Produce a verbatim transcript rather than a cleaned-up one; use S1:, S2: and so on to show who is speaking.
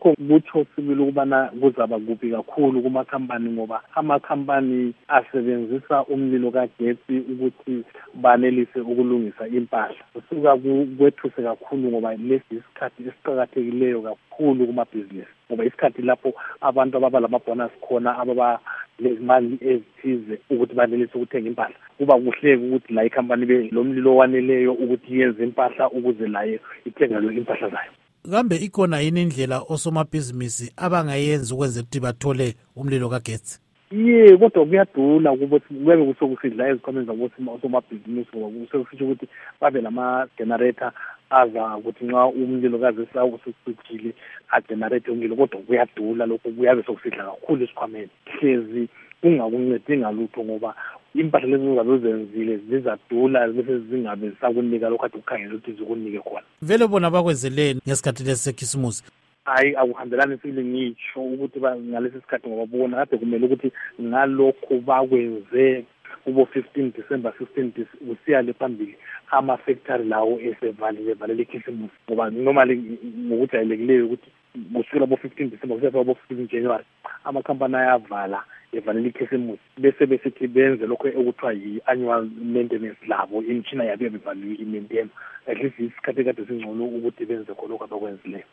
S1: lokho kutsho sibili ukubana kuzaba kubi kakhulu kumakhampani ngoba amakhampani asebenzisa umlilo kagetsi ukuthi banelise ukulungisa impahla. Kusuka kwethuse kakhulu ngoba lesi isikhathi esiqhakathekileyo kakhulu kumabhizinisi. Ngoba isikhathi lapho abantu ababa lamabonus khona ababa lezimali ezithize ukuthi banelise ukuthenga impahla. Kuba kuhle ukuthi la ikhampani be lo mlilo waneleyo ukuthi yenze impahla ukuze laye ithengelwe impahla zayo.
S2: Kambe ikona yini indlela osomabhizinisi abangayenza ukwenza ukuthi bathole umlilo kagetsi?
S1: Ye kodwa kuyadula ukuthi kube kusokusidla ezikhwameni zabo osomabhizinisi ngoba kusekusho ukuthi babe lama generator aza ukuthi nxa umlilo kaze sawusucithile a generate umlilo kodwa kuyadula lokho kuyabe sokusidla kakhulu esikhwameni. Hlezi kungakuncedi ngalutho ngoba impahla lezo zabe zenzile zizadula bese zingabe sakunika lokho kade ukhangela ukuthi zikunike khona.
S2: Vele bona bakwenzeleni ngesikhathi lesekhisimusi?
S1: Hayi akuhambelani sile ngitsho ukuthi ngalesi sikhathi ngoba bona kade kumele ukuthi ngalokho bakwenze kubo fifteen December fifteen usiya le phambili ama-factory lawo esevalile valele ikhisimusi ngoba normally ngokujayelekileyo ukuthi kusukela bo fifteen December kusiya bo fifteen January amakhampani ayavala evalele ikhisimusi bese besithi benze lokho ekuthiwa yi-annual maintenance labo imishina yabo yabivaliwe i-maintain at least isikhathi kade singcono ukuthi benze khonokho abakwenzileyo.